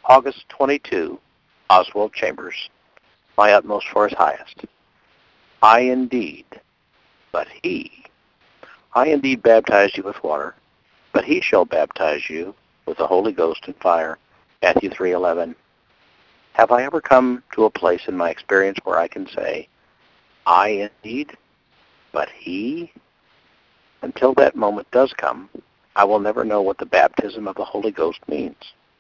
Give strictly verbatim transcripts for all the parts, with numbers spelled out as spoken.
August twenty-second, Oswald Chambers, my utmost for his highest. I indeed, but he. I indeed baptize you with water, but he shall baptize you with the Holy Ghost and fire. Matthew three eleven. Have I ever come to a place in my experience where I can say, I indeed, but he? Until that moment does come, I will never know what the baptism of the Holy Ghost means.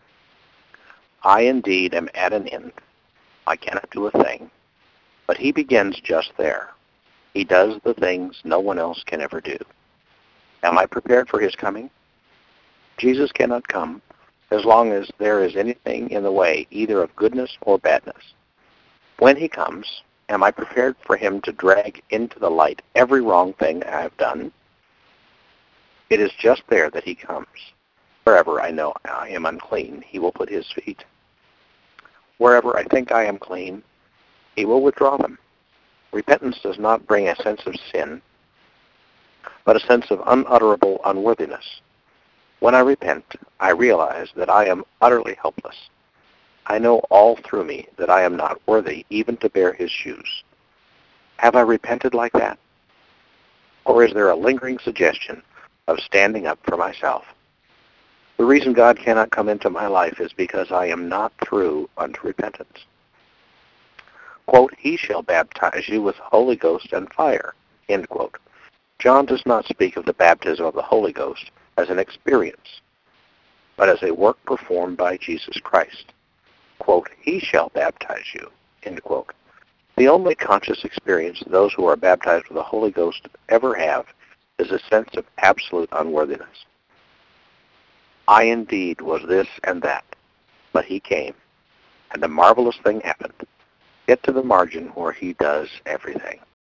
I indeed am at an end. I cannot do a thing. But he begins just there. He does the things no one else can ever do. Am I prepared for his coming? Jesus cannot come as long as there is anything in the way, either of goodness or badness. When he comes, am I prepared for him to drag into the light every wrong thing I have done? It is just there that he comes. Wherever I know I am unclean, he will put his feet. Wherever I think I am clean, he will withdraw them. Repentance does not bring a sense of sin, but a sense of unutterable unworthiness. When I repent, I realize that I am utterly helpless. I know all through me that I am not worthy even to bear his shoes. Have I repented like that? Or is there a lingering suggestion of standing up for myself? The reason God cannot come into my life is because I am not through unto repentance. Quote, he shall baptize you with Holy Ghost and fire, end quote. John does not speak of the baptism of the Holy Ghost as an experience, but as a work performed by Jesus Christ. Quote, he shall baptize you, end quote. The only conscious experience those who are baptized with the Holy Ghost ever have is a sense of absolute unworthiness. I indeed was this and that, but he came, and a marvelous thing happened. Get to the margin where he does everything.